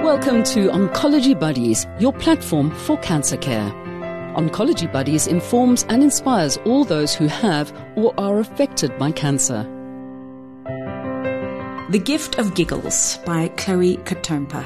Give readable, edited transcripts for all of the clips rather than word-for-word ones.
Welcome to Oncology Buddies, your platform for cancer care. Oncology Buddies informs and inspires all those who have or are affected by cancer. The Gift of Giggles by Chloe Katompa.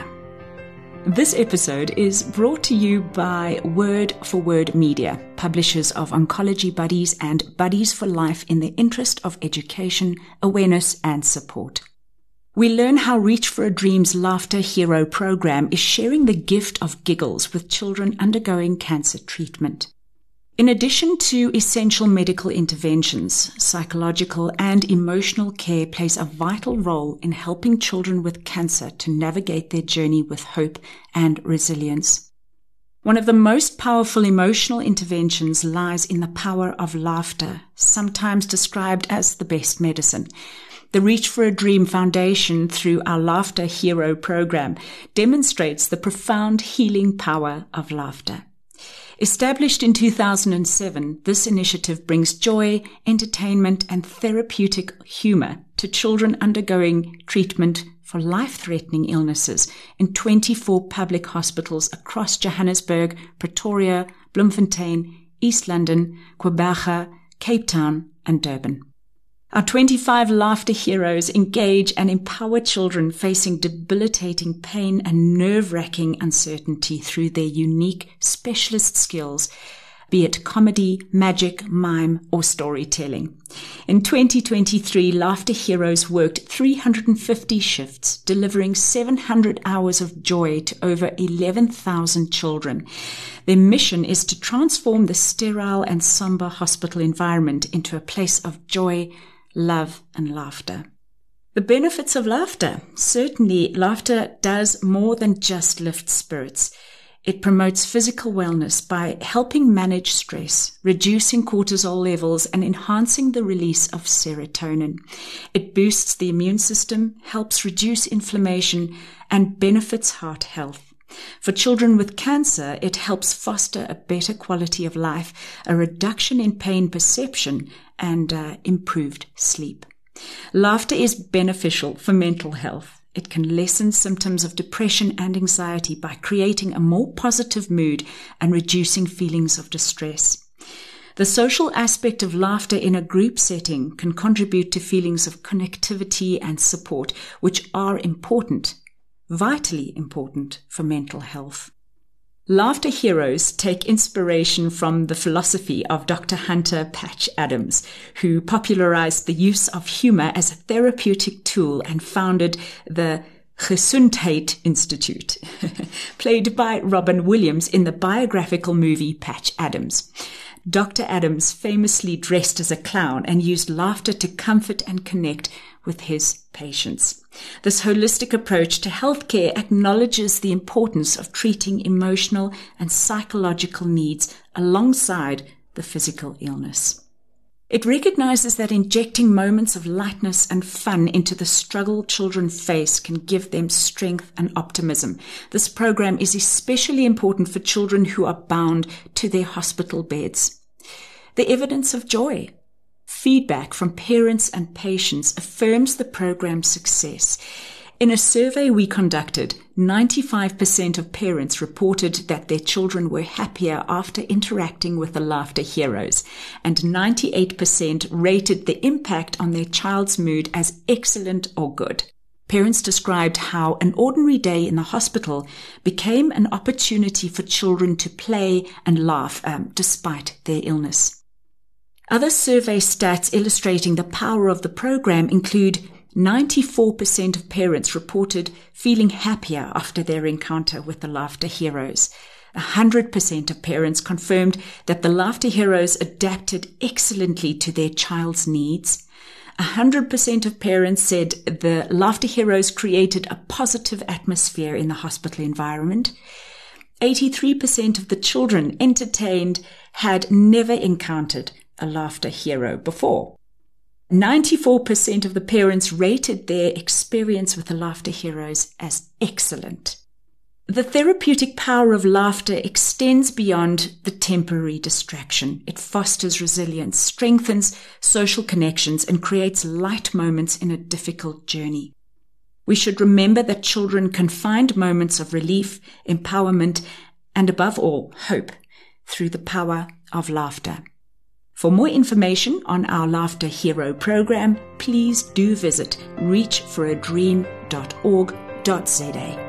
This episode is brought to you by Word for Word Media, publishers of Oncology Buddies and Buddies for Life in the interest of education, awareness and support. We learn how Reach for a Dream's Laughter Hero program is sharing the gift of giggles with children undergoing cancer treatment. In addition to essential medical interventions, psychological and emotional care plays a vital role in helping children with cancer to navigate their journey with hope and resilience. One of the most powerful emotional interventions lies in the power of laughter, sometimes described as the best medicine. The Reach for a Dream Foundation, through our Laughter Hero program, demonstrates the profound healing power of laughter. Established in 2007, this initiative brings joy, entertainment, and therapeutic humor to children undergoing treatment for life-threatening illnesses in 24 public hospitals across Johannesburg, Pretoria, Bloemfontein, East London, Gqeberha, Cape Town, and Durban. Our 25 laughter heroes engage and empower children facing debilitating pain and nerve-wracking uncertainty through their unique specialist skills, be it comedy, magic, mime, or storytelling. In 2023, Laughter Heroes worked 350 shifts, delivering 700 hours of joy to over 11,000 children. Their mission is to transform the sterile and somber hospital environment into a place of joy, love, and laughter. The benefits of laughter. Certainly, laughter does more than just lift spirits. It promotes physical wellness by helping manage stress, reducing cortisol levels, and enhancing the release of serotonin. It boosts the immune system, helps reduce inflammation, and benefits heart health. For children with cancer, it helps foster a better quality of life, a reduction in pain perception, and improved sleep. Laughter is beneficial for mental health. It can lessen symptoms of depression and anxiety by creating a more positive mood and reducing feelings of distress. The social aspect of laughter in a group setting can contribute to feelings of connectivity and support, which are important, vitally important for mental health. Laughter Heroes take inspiration from the philosophy of Dr. Hunter Patch Adams, who popularized the use of humor as a therapeutic tool and founded the Gesundheid Institute, played by Robin Williams in the biographical movie Patch Adams. Dr. Adams famously dressed as a clown and used laughter to comfort and connect with his patients. This holistic approach to healthcare acknowledges the importance of treating emotional and psychological needs alongside the physical illness. It recognizes that injecting moments of lightness and fun into the struggle children face can give them strength and optimism. This program is especially important for children who are bound to their hospital beds. The evidence of joy. Feedback from parents and patients affirms the program's success. In a survey we conducted, 95% of parents reported that their children were happier after interacting with the Laughter Heroes, and 98% rated the impact on their child's mood as excellent or good. Parents described how an ordinary day in the hospital became an opportunity for children to play and laugh despite their illness. Other survey stats illustrating the power of the program include 94% of parents reported feeling happier after their encounter with the Laughter Heroes. 100% of parents confirmed that the Laughter Heroes adapted excellently to their child's needs. 100% of parents said the Laughter Heroes created a positive atmosphere in the hospital environment. 83% of the children entertained had never encountered a Laughter Hero before. 94% of the parents rated their experience with the Laughter Heroes as excellent. The therapeutic power of laughter extends beyond the temporary distraction. It fosters resilience, strengthens social connections, and creates light moments in a difficult journey. We should remember that children can find moments of relief, empowerment, and above all, hope through the power of laughter. For more information on our Laughter Hero program, please do visit reachforadream.org.za.